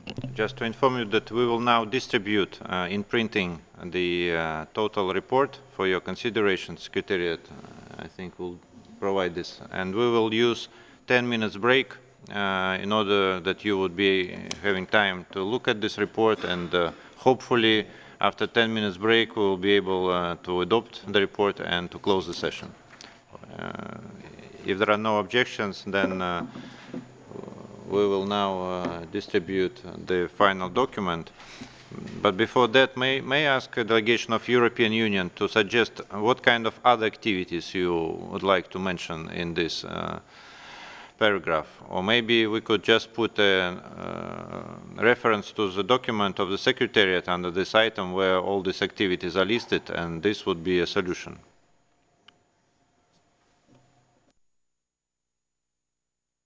Just to inform you that we will now distribute in printing the total report for your consideration. Secretariat, I think, will provide this. And we will use 10 minutes break in order that you would be having time to look at this report, and hopefully after 10 minutes break we will be able to adopt the report and to close the session. If there are no objections, then we will now distribute the final document. But before that, may I ask a delegation of European Union to suggest what kind of other activities you would like to mention in this paragraph? Or maybe we could just put a reference to the document of the Secretariat under this item where all these activities are listed, and this would be a solution.